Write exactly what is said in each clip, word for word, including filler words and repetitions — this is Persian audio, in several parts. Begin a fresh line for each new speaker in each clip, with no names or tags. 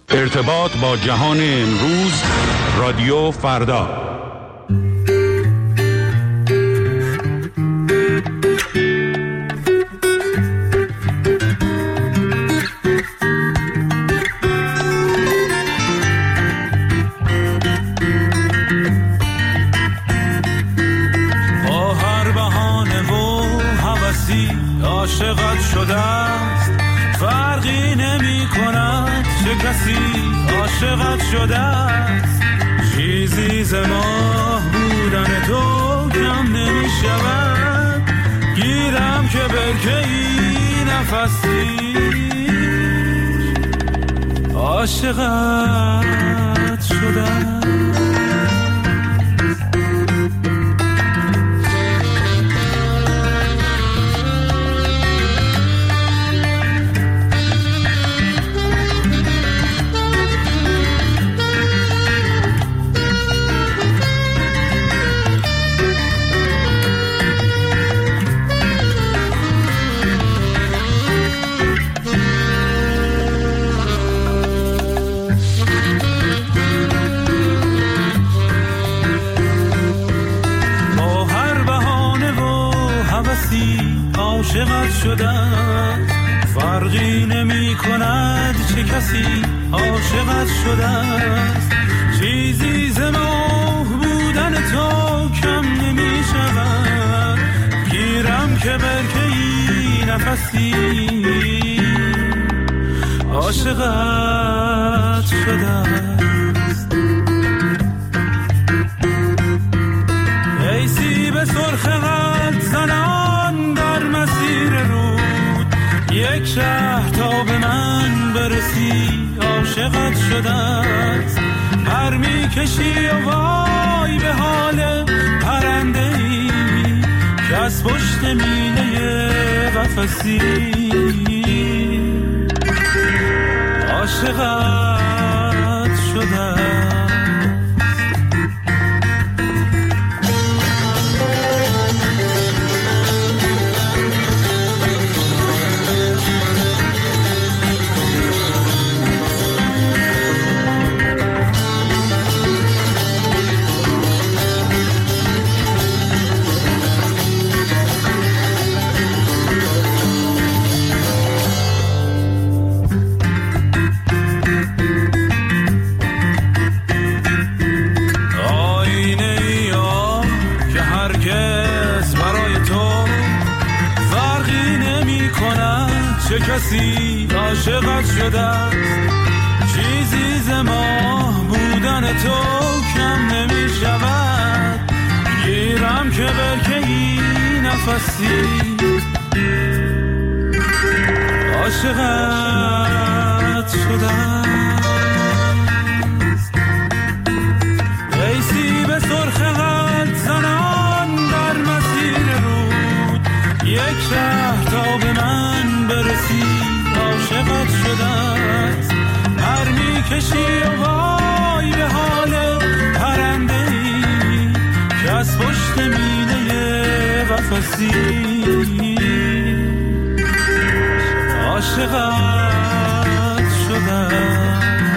ارتباط با جهان امروز، رادیو فردا.
با هر بهانه و هوسی عاشقت شده است، فرقی نمی کند چه کسی عاشقت شده است. چیزی ز ماه بودن تو کم نمی شود، گیرم که برکه‌ای نفسی عاشقت شده است. عاشقت شده فرقی نمی کند چه کسی عاشقت شده است. چیزی ز ماه بودن تو کم نمی شود، گیرم که برکه‌ای نفسی عاشقت شده است. ای سیب سرخ قد زنان در مسیر رود، یک شهر تا به من برسی عاشقت شده است. پر می کشی و وای به حال پرنده ای که از پشت میله قفسی عاشقت شده است. چه کسی عاشقت شده است. چیزی ز ماه بودن تو کم نمی شود، گیرم که برکه‌ای نفسی عاشقت شده است. ای سیب سرخ قد زنان در مسیر رود، یک شهر تا به من برسی عاشقت شده است. پر می کشی و وای به حال پرنده ای که از پشت میله قفسی عاشقت شده است.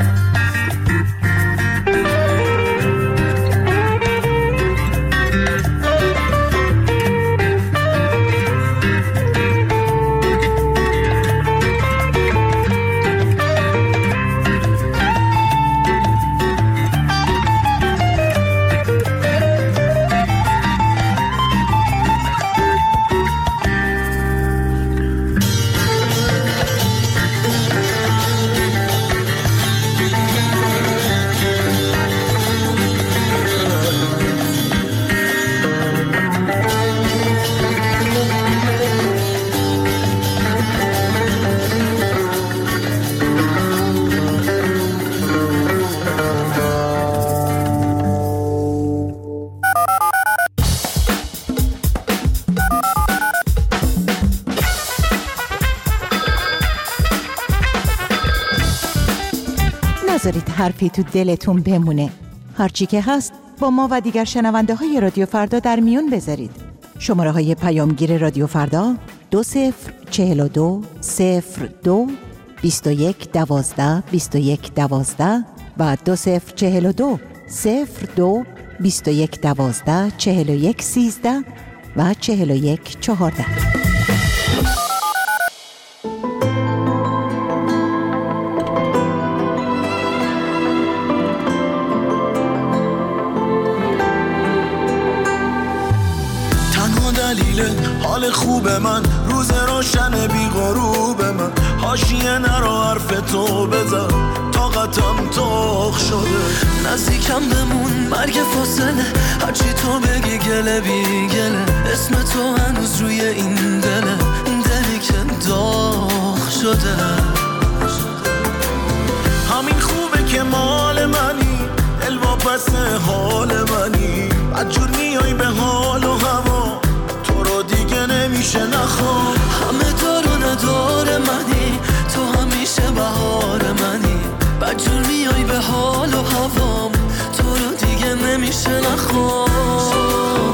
نذارید حرفی تو دلتون بمونه. هرچی که هست با ما و دیگر شنونده های رادیو فردا در میون بذارید. شماره های پیامگیر رادیو فردا دو صفر چهل و دو صفر دو بیست و یک دوازده بیست و یک دوازده و دو صفر چهل و دو صفر دو بیست و یک دوازده چهل و یک سیزده و چهل و یک چهارده.
حال خوب من روز روشن بی غروب من، حاشیه نرو حرف تو بزن طاقتم تاخ شده، نزدیکم بمون مرگ فاصله، هرچی تو بگی گله بی گله، اسم تو هنوز روی این دله، دلی که داغ شده. همین خوبه که مال منی، دل واپس حال منی، بدجور میای به حال و هوا، دیگه نمیشه نخوام. همه دار و ندار منی، تو همیشه بهار منی، بدجور میای به حال و هوام، تو رو دیگه نمیشه نخوام.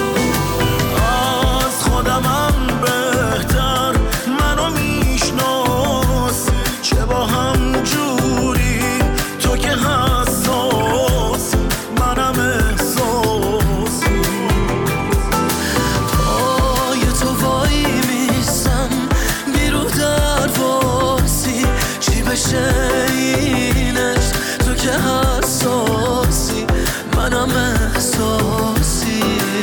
از خودمم بهتر منو میشناسی، چه با هم جوری تو که حساس، منم احساسی. اینش تو که حساسی، منم احساسی.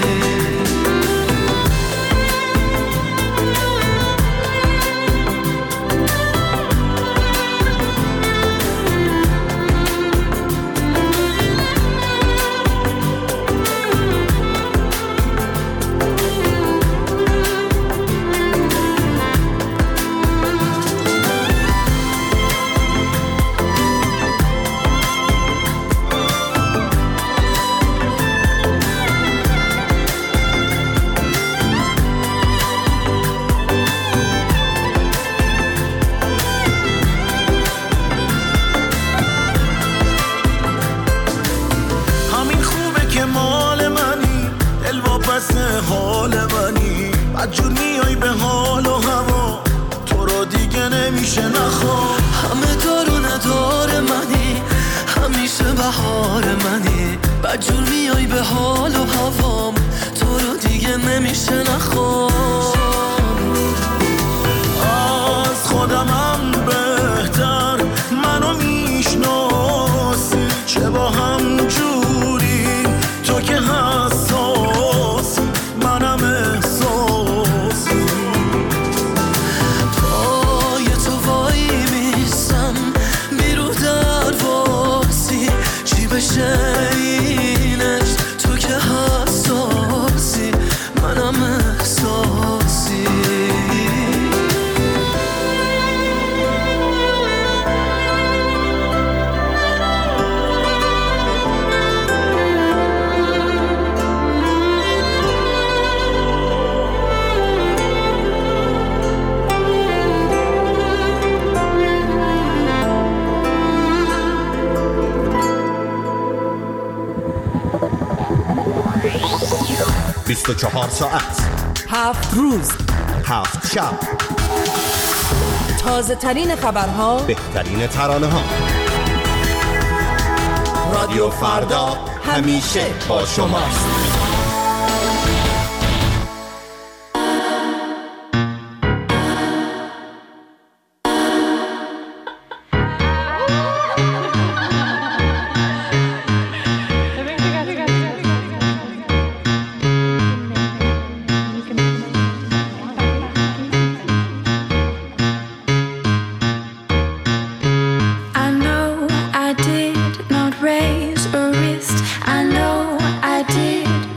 حال منی، بدجور میای به حال و هوا، تو رو دیگه نمیشه نخوام. همه دار و ندار منی، همیشه بهار منی، بدجور میای به حال و هوام، تو رو دیگه نمیشه نخوام. از خودمم بهتر منو میشناسی، چه با هم جوری تو که حساس، منم احساسی. پای تو وای میستم بیرو در واسی، چی بشه اینش تو که حساسی، منم احساسی.
بیست و چهار ساعت،
هفت روز،
هفت شب،
تازه ترین خبرها،
بهترین ترانه ها. رادیو فردا همیشه با شماست.
I know I did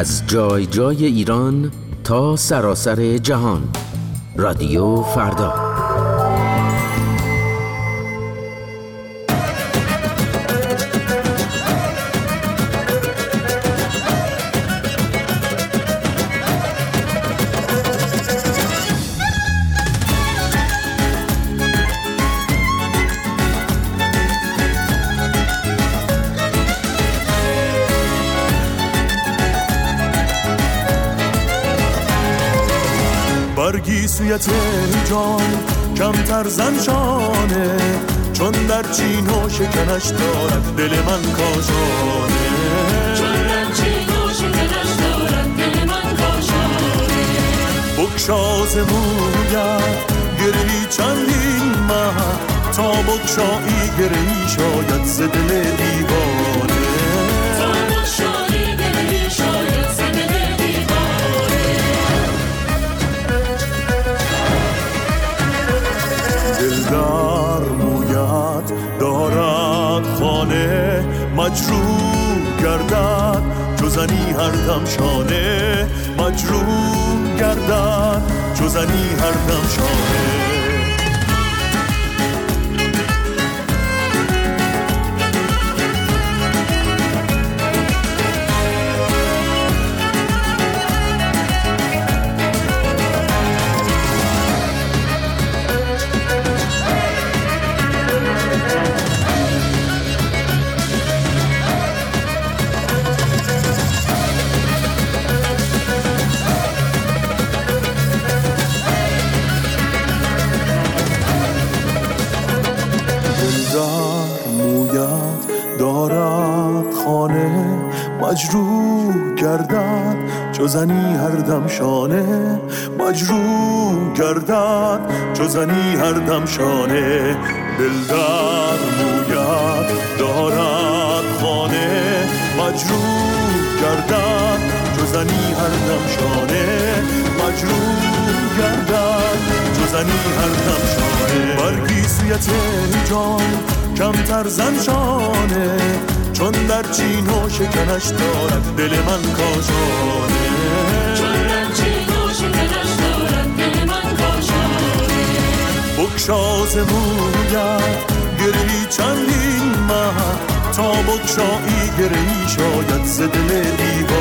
از جای جای ایران تا سراسر جهان. رادیو فردا.
برگی سوی تهران کمتر زنشانه، چون در چین و شکنش دارد دل من کاشانه، چون در چین و شکنش دارد دل من کاشانه. بکشاز موید گرهی چندین ماه، تا بکشایی گرهی شاید ز دل دیوانه، تا بکشایی گرهی شاید ز دل دیوانه. دلدار موید دارد خانه، مجروح گردد جزنی هر دم شانه، مجروح گردد جزنی هر دم شانه. مجروح گردد جزنی هر دم شانه، مجروح گردد جزنی هر دم شانه. دلدار موید دارد خانه، مجروح گردد جزنی هر دم شانه، مجروح گردد جزنی هر دم شانه. برگی سوی تهران کمتر زنشانه، چون در چین و شکنش دارد دل من کاشانه، چون در چین و شکنش دارد دل من کاشانه. بکشاز موید گرهی چندین ماه، تا بکشایی گرهی شاید ز دل دیوانه،